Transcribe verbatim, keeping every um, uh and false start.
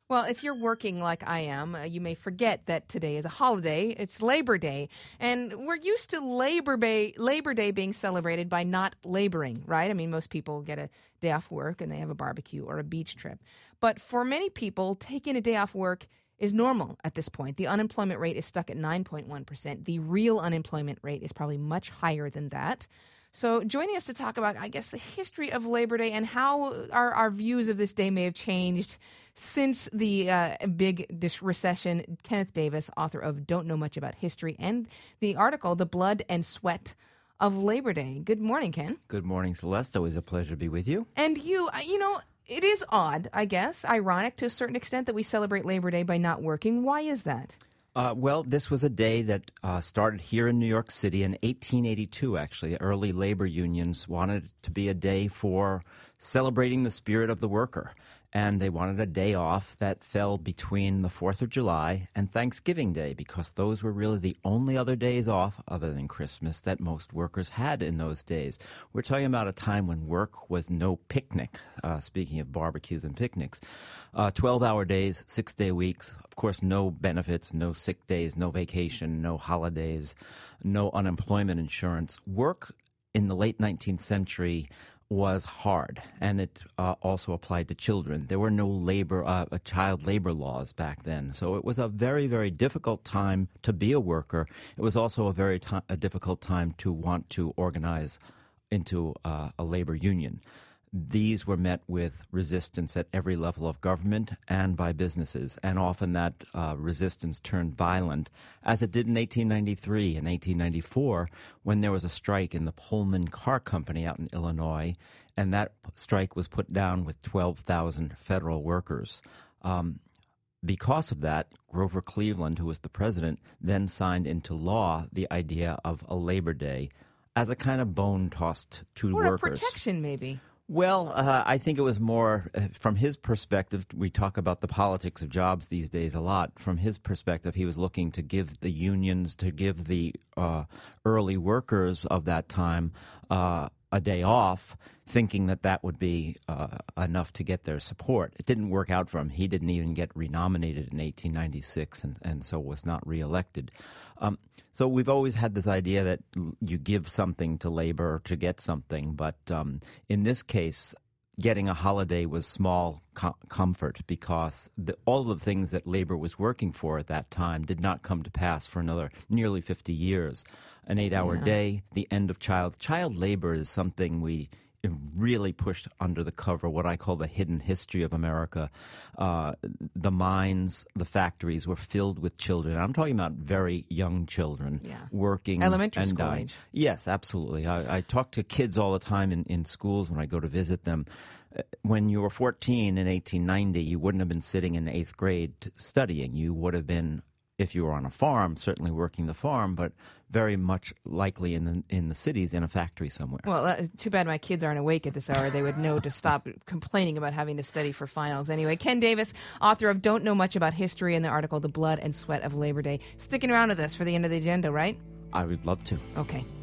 Well, if you're working like I am, uh, you may forget that today is a holiday. It's Labor Day. And we're used to Labor Day, Labor Day being celebrated by not laboring, right? I mean, most people get a day off work and they have a barbecue or a beach trip. But for many people, taking a day off work is normal at this point. The unemployment rate is stuck at nine point one percent. The real unemployment rate is probably much higher than that. So joining us to talk about, I guess, the history of Labor Day and how our, our views of this day may have changed since the uh, big dis- recession, Kenneth Davis, author of Don't Know Much About History, and the article, The Blood and Sweat of Labor Day. Good morning, Ken. Good morning, Celeste. Always a pleasure to be with you. And you, uh, you know, it is odd, I guess, ironic to a certain extent that we celebrate Labor Day by not working. Why is that? Uh, well, this was a day that uh, started here in New York City in eighteen eighty-two, actually. Early labor unions wanted it to be a day for celebrating the spirit of the worker. And they wanted a day off that fell between the fourth of July and Thanksgiving Day, because those were really the only other days off, other than Christmas, that most workers had in those days. We're talking about a time when work was no picnic, uh, speaking of barbecues and picnics. Uh, twelve-hour days, six-day weeks, of course, no benefits, no sick days, no vacation, no holidays, no unemployment insurance. Work in the late nineteenth century was hard, and it uh, also applied to children. There were no labor, uh, child labor laws back then, so it was a very, very difficult time to be a worker. It was also a very t- a difficult time to want to organize into uh, a labor union. These were met with resistance at every level of government and by businesses, and often that uh, resistance turned violent, as it did in eighteen ninety-three and eighteen ninety-four, when there was a strike in the Pullman Car Company out in Illinois, and that strike was put down with twelve thousand federal workers. Um, Because of that, Grover Cleveland, who was the president, then signed into law the idea of a Labor Day as a kind of bone tossed to or workers. Or a protection, maybe. Well, uh, I think it was more, uh, from his perspective, we talk about the politics of jobs these days a lot. From his perspective, he was looking to give the unions, to give the uh, early workers of that time uh, a day off, thinking that that would be uh, enough to get their support. It didn't work out for him. He didn't even get renominated in eighteen ninety-six, and, and so was not reelected. Um, so we've always had this idea that you give something to labor to get something, but um, in this case, getting a holiday was small com- comfort, because the, all the things that labor was working for at that time did not come to pass for another nearly fifty years. An eight-hour Yeah. day, the end of child child labor is something we really pushed under the cover, what I call the hidden history of America. Uh, the mines, the factories were filled with children. I'm talking about very young children Yeah. working Elementary and school dying. age. Yes, absolutely. I, I talk to kids all the time in, in schools when I go to visit them. Uh, When you were fourteen in eighteen ninety, you wouldn't have been sitting in eighth grade t- studying. You would have been, if you were on a farm, certainly working the farm, but very much likely in the in the cities in a factory somewhere. Well, uh, too bad my kids aren't awake at this hour. They would know to stop complaining about having to study for finals. Anyway, Ken Davis, author of Don't Know Much About History, and the article The Blood and Sweat of Labor Day. Sticking around with us for the end of the agenda, right? I would love to. Okay.